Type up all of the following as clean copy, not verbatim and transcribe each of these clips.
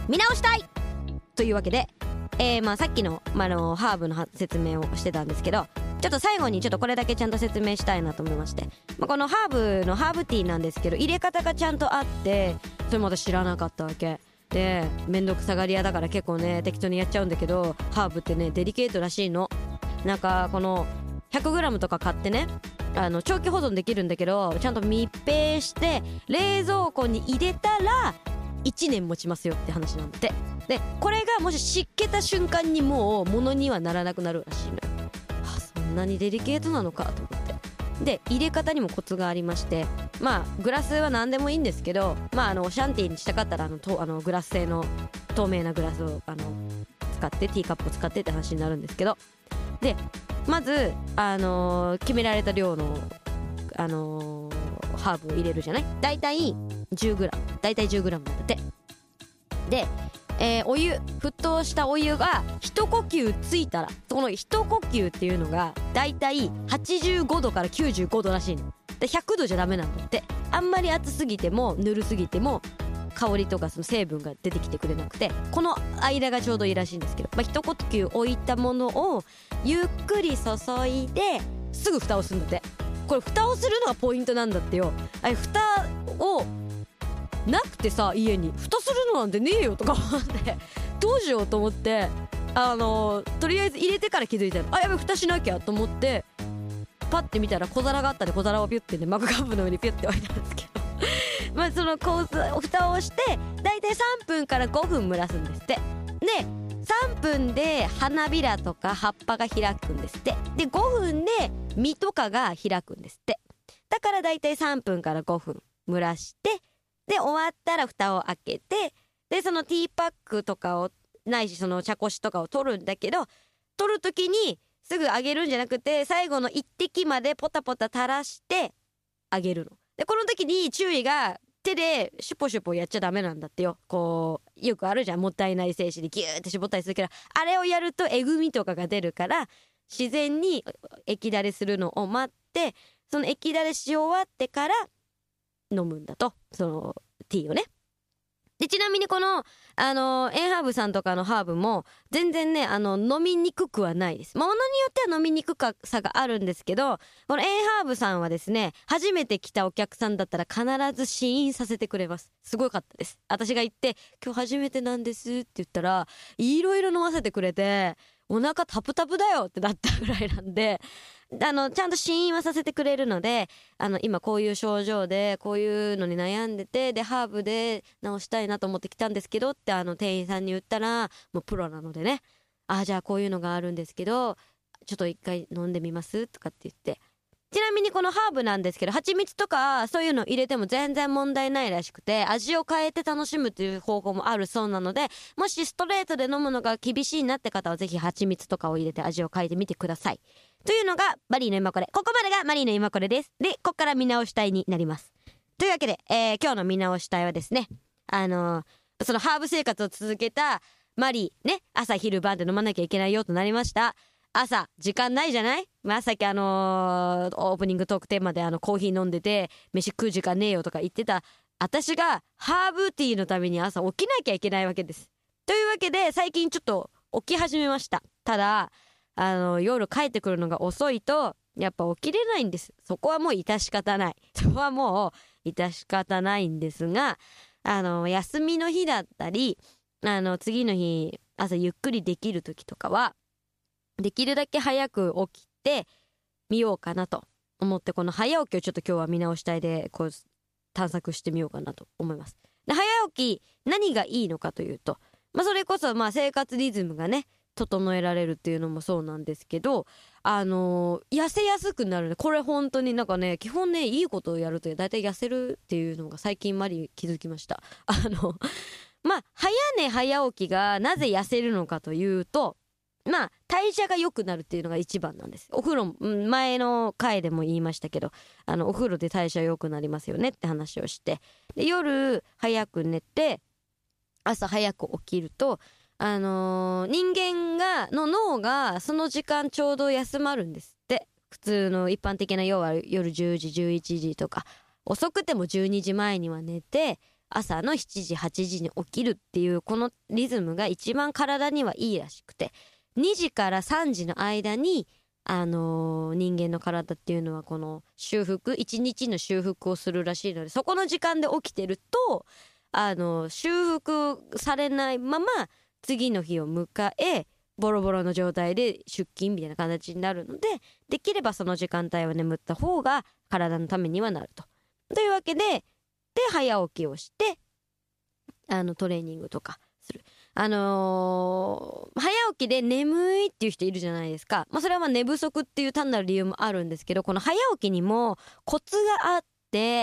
見直したいというわけで、さっきの、ハーブの説明をしてたんですけど、ちょっと最後にちょっとこれだけちゃんと説明したいなと思いまして、このハーブのハーブティーなんですけど、入れ方がちゃんとあって、それも私知らなかったわけで、めんどくさがり屋だから結構ね適当にやっちゃうんだけど、ハーブってねデリケートらしいの。なんかこの 100g とか買ってね、長期保存できるんだけど、ちゃんと密閉して冷蔵庫に入れたら1年持ちますよって話なんで、でこれがもし湿気た瞬間にもう物にはならなくなるらしいのよ。そんなにデリケートなのかと思って。で入れ方にもコツがありまして、グラスは何でもいいんですけど、シャンティーにしたかったらグラス製の透明なグラスを使って、ティーカップを使ってって話になるんですけど、でまず決められた量のハーブを入れるじゃない。だいたい 10g なんだって。でお湯、沸騰したお湯が一呼吸ついたら、この一呼吸っていうのがだいたい85度から95度らしいので、100度じゃダメなんだって。あんまり熱すぎてもぬるすぎても香りとかその成分が出てきてくれなくて、この間がちょうどいいらしいんですけど、一呼吸置いたものをゆっくり注いですぐ蓋をするんだって。これ蓋をするのがポイントなんだってよ。蓋をなくてさ、家に蓋するのなんてねえよとか思ってどうしようと思って、とりあえず入れてから気づいたの。やべ蓋しなきゃと思ってパッて見たら小皿があったんで、小皿をピュッてねマグカップの上にピュッて置いたんですけどその蓋をしてだいたい3分から5分蒸らすんですって。で3分で花びらとか葉っぱが開くんですって。で5分で実とかが開くんですって。だからだいたい3分から5分蒸らして、で終わったら蓋を開けて、でそのティーパックとかをないしその茶こしとかを取るんだけど、取る時にすぐあげるんじゃなくて、最後の一滴までポタポタ垂らしてあげるので、この時に注意が手でシュポシュポやっちゃダメなんだってよ。こうよくあるじゃん、もったいない精子でギューって絞ったりするけど、あれをやるとえぐみとかが出るから、自然に液だれするのを待って、その液だれし終わってから飲むんだと、そのティーをね。でちなみにこのエンハーブさんとかのハーブも全然ね飲みにくくはないです。ものによっては飲みにくさがあるんですけど、このエンハーブさんはですね、初めて来たお客さんだったら必ず試飲させてくれます。すごかったです。私が行って今日初めてなんですって言ったらいろいろ飲ませてくれて、お腹タプタプだよってなったぐらいなんで、ちゃんと試飲はさせてくれるので、今こういう症状でこういうのに悩んでて、でハーブで治したいなと思って来たんですけどって店員さんに言ったら、もうプロなのでね、じゃあこういうのがあるんですけどちょっと一回飲んでみますとかって言って。ちなみにこのハーブなんですけど、蜂蜜とかそういうの入れても全然問題ないらしくて、味を変えて楽しむという方法もあるそうなので、もしストレートで飲むのが厳しいなって方はぜひ蜂蜜とかを入れて味を変えてみてくださいというのがマリーの今これ。ここまでがマリーの今これです。でここから見直したいになります。というわけで、今日の見直したいはですね、そのハーブ生活を続けたマリーね、朝昼晩で飲まなきゃいけないよとなりました。朝時間ないじゃない。さっきオープニングトークテーマでコーヒー飲んでて飯食う時間ねえよとか言ってた私がハーブティーのために朝起きなきゃいけないわけです。というわけで最近ちょっと起き始めました。ただ夜帰ってくるのが遅いとやっぱ起きれないんです。そこはもう致し方ない。そこはもう致し方ないんですが、休みの日だったり次の日朝ゆっくりできる時とかはできるだけ早く起きてみようかなと思って、この早起きをちょっと今日は見直したいでこう探索してみようかなと思います。で早起き何がいいのかというと、それこそ生活リズムがね整えられるっていうのもそうなんですけど、痩せやすくなるね。これ本当になんかね、基本ねいいことをやるとだいたい痩せるっていうのが最近マリー気づきました。早寝早起きがなぜ痩せるのかというと、代謝が良くなるっていうのが一番なんです。お風呂、前の回でも言いましたけどお風呂で代謝良くなりますよねって話をして、で夜早く寝て朝早く起きると人間の脳がその時間ちょうど休まるんですって。普通の一般的な要は夜10時11時とか遅くても12時前には寝て朝の7時8時に起きるっていうこのリズムが一番体にはいいらしくて、2時から3時の間に人間の体っていうのはこの修復、1日の修復をするらしいので、そこの時間で起きてると修復されないまま次の日を迎えボロボロの状態で出勤みたいな形になるので、できればその時間帯は眠った方が体のためにはなると。というわけで早起きをしてトレーニングとかする。早起きで眠いっていう人いるじゃないですか。それは寝不足っていう単なる理由もあるんですけど、この早起きにもコツがあって、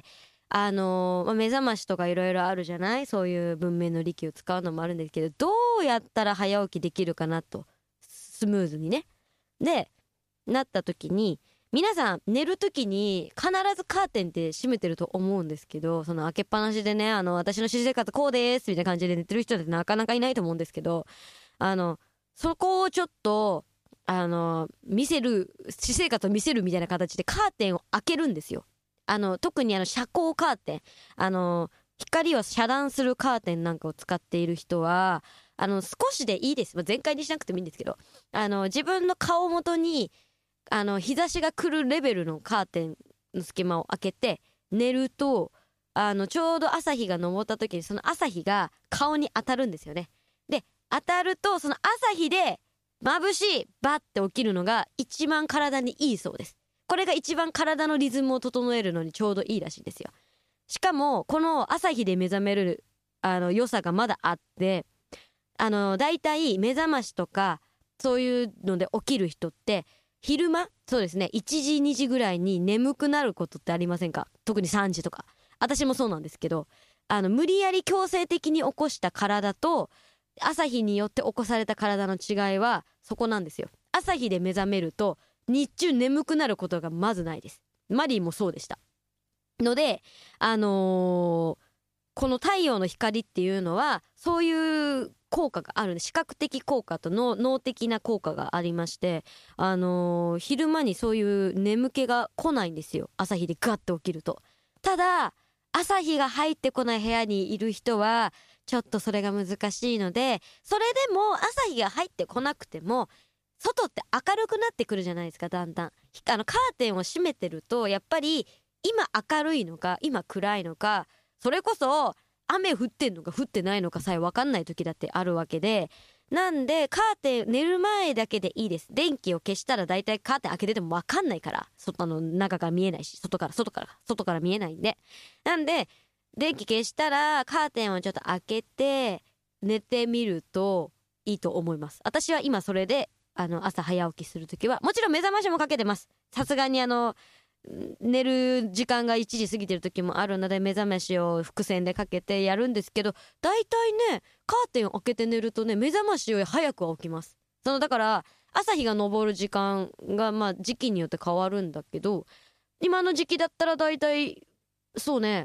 目覚ましとかいろいろあるじゃない、そういう文明の利器を使うのもあるんですけど、どうやったら早起きできるかなと、スムーズにね。でなった時に、皆さん寝る時に必ずカーテンって閉めてると思うんですけど、その開けっぱなしでね、私の私生活こうですみたいな感じで寝てる人ってなかなかいないと思うんですけど、そこをちょっと見せる、私生活を見せるみたいな形でカーテンを開けるんですよ。特に遮光カーテン、光を遮断するカーテンなんかを使っている人は少しでいいです、全開にしなくてもいいんですけど、自分の顔元に日差しが来るレベルのカーテンの隙間を開けて寝ると、ちょうど朝日が昇った時にその朝日が顔に当たるんですよね。で当たるとその朝日で眩しいバッて起きるのが一番体にいいそうです。これが一番体のリズムを整えるのにちょうどいいらしいんですよ。しかもこの朝日で目覚める良さがまだあって、だいたい目覚ましとかそういうので起きる人って昼間、そうですね、1時2時ぐらいに眠くなることってありませんか？特に3時とか。私もそうなんですけど、無理やり強制的に起こした体と朝日によって起こされた体の違いはそこなんですよ。朝日で目覚めると日中眠くなることがまずないです。マリーもそうでしたので、この太陽の光っていうのはそういう効果があるんで、視覚的効果と脳的な効果がありまして、昼間にそういう眠気が来ないんですよ、朝日でガッと起きると。ただ朝日が入ってこない部屋にいる人はちょっとそれが難しいので、それでも朝日が入ってこなくても外って明るくなってくるじゃないですか。だんだんカーテンを閉めてるとやっぱり今明るいのか今暗いのか、それこそ雨降ってんのか降ってないのかさえ分かんない時だってあるわけで、なんでカーテン寝る前だけでいいです。電気を消したらだいたいカーテン開けてても分かんないから、外の中から見えないし、外から見えないんで、なんで電気消したらカーテンをちょっと開けて寝てみるといいと思います。私は今それで朝早起きするときはもちろん目覚ましもかけてます。さすがに寝る時間が1時過ぎてる時もあるので目覚ましを伏線でかけてやるんですけど、だいたいねカーテンを開けて寝るとね目覚ましより早くは起きます。だから朝日が昇る時間が時期によって変わるんだけど、今の時期だったらだいたいそうね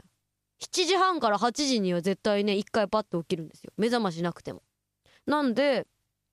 7時半から8時には絶対ね1回パッと起きるんですよ、目覚ましなくても。なんで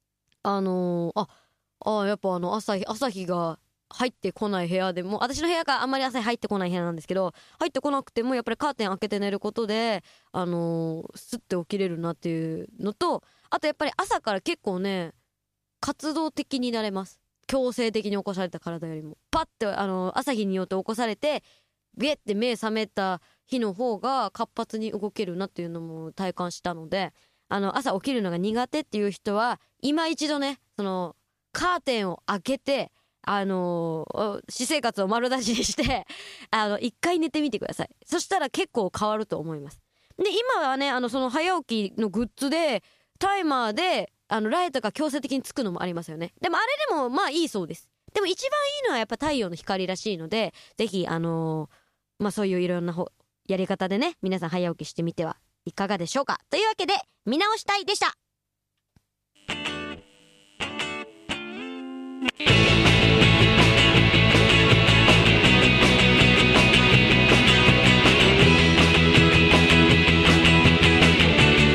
やっぱ朝日が入ってこない部屋でも、私の部屋があんまり朝日入ってこない部屋なんですけど、入ってこなくてもやっぱりカーテン開けて寝ることでスッて起きれるなっていうのと、あとやっぱり朝から結構ね活動的になれます。強制的に起こされた体よりもパッて朝日によって起こされてゲッて目覚めた日の方が活発に動けるなっていうのも体感したので、朝起きるのが苦手っていう人は今一度ねカーテンを開けて私生活を丸出しにして一回寝てみてください。そしたら結構変わると思います。で今はねその早起きのグッズでタイマーでライトが強制的につくのもありますよね。でもあれでもいいそうです。でも一番いいのはやっぱ太陽の光らしいので、ぜひそういういろんなやり方でね皆さん早起きしてみてはいかがでしょうか。というわけで見直したいでした。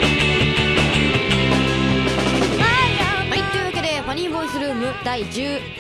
第113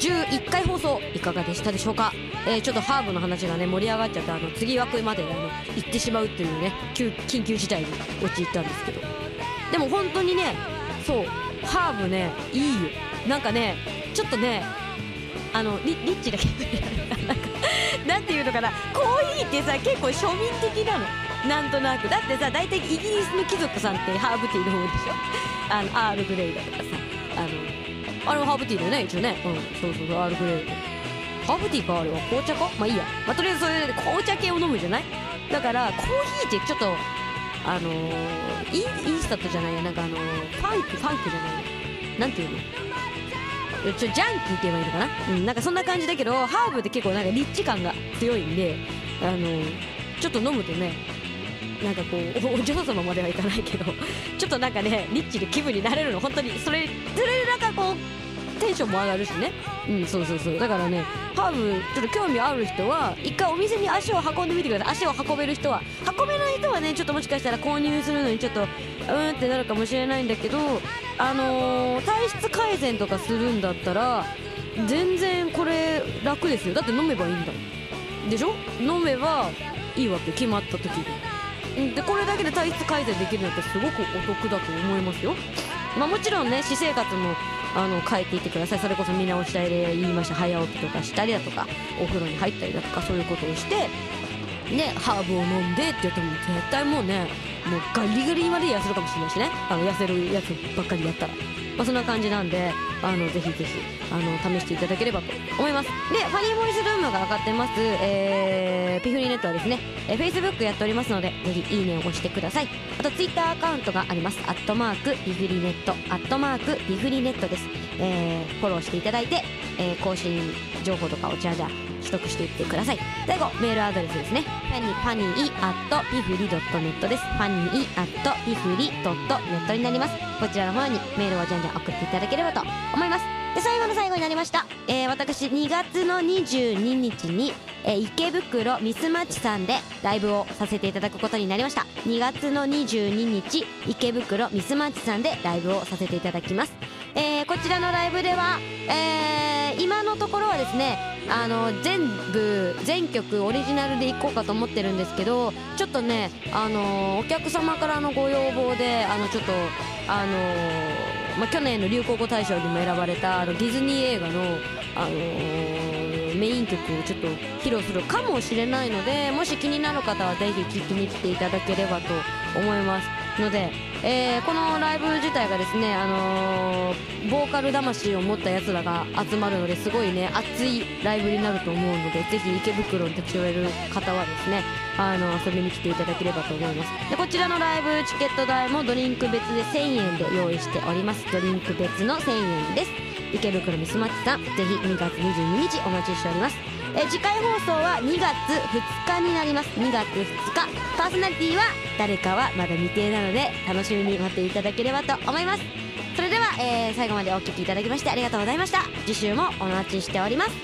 11回放送いかがでしたでしょうか。ちょっとハーブの話がね盛り上がっちゃって次枠まで行ってしまうっていうね緊急事態に陥ったんですけど、でも本当にね、そうハーブねいいよ。なんかねちょっとねリッチだけどなんていうのかな、コーヒーってさ結構庶民的なの、なんとなく。だってさ大体イギリスの貴族さんってハーブティー飲むでしょ。アールグレイだとかさ、あれもハーブティーだよね一応ね。そうそうそう、アールグレイハーブティーか、あれは紅茶か、まあいいや、とりあえずそれで紅茶系を飲むじゃない。だからコーヒーってちょっとインスタントじゃないや、なんかファンクじゃないの、なんていうの、ジャンキーって言えばいいのかな、なんかそんな感じだけど、ハーブって結構なんかリッチ感が強いんで、ちょっと飲むとね、なんかこうお嬢様まではいかないけどちょっとなんかねリッチで気分になれるの、本当にそれでなんかこうテンションも上がるしね。そうそうそう、だからねハーブちょっと興味ある人は一回お店に足を運んでみてください。足を運べる人は、運べない人はねちょっともしかしたら購入するのにちょっとってなるかもしれないんだけど、体質改善とかするんだったら全然これ楽ですよ。だって飲めばいいんだでしょ。飲めばいいわけ、決まった時に。でこれだけで体質改善できるのってすごくお得だと思いますよ。もちろんね私生活も変えていってください。それこそ見直したりで言いました早起きとかしたりだとか、お風呂に入ったりだとか、そういうことをしてねハーブを飲んでって言っても絶対もうねもうガリガリまで痩せるかもしれないしね、痩せるやつばっかりやったら、そんな感じなんでぜひぜひ試していただければと思います。でファニーボイスルームが上がってます、ピフリネットはですね、Facebook やっておりますのでぜひいいねを押してください。あと Twitter アカウントがあります。ピフリネットピフリネットです。フォローしていただいて、更新情報とかをじゃあ取得していってください。最後メールアドレスですね、funny@pifuri.net です。funny@pifuri.net になります。こちらの方にメールをじゃんじゃん送っていただければと思います。で最後の最後になりました、私2月の22日に、池袋ミスマッチさんでライブをさせていただくことになりました。2月の22日池袋ミスマッチさんでライブをさせていただきます。こちらのライブでは、今のところはですね全曲オリジナルでいこうかと思ってるんですけど、ちょっとねお客様からのご要望でちょっと去年の流行語大賞にも選ばれたディズニー映画のメイン曲をちょっと披露するかもしれないので、もし気になる方はぜひ聴きに来ていただければと思いますので、このライブ自体がですねボーカル魂を持ったやつらが集まるのですごいね熱いライブになると思うので、ぜひ池袋に立ち寄れる方はですね遊びに来ていただければと思います。でこちらのライブチケット代もドリンク別で1000円で用意しております。ドリンク別の1000円です。池袋ミスマッチさんぜひ2月22日お待ちしております。次回放送は2月2日になります。2月2日パーソナリティは誰かはまだ未定なので楽しみに待っていただければと思います。それでは、最後までお聞きいただきましてありがとうございました。次週もお待ちしております。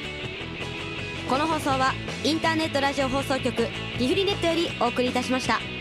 この放送はインターネットラジオ放送局リフリネットよりお送りいたしました。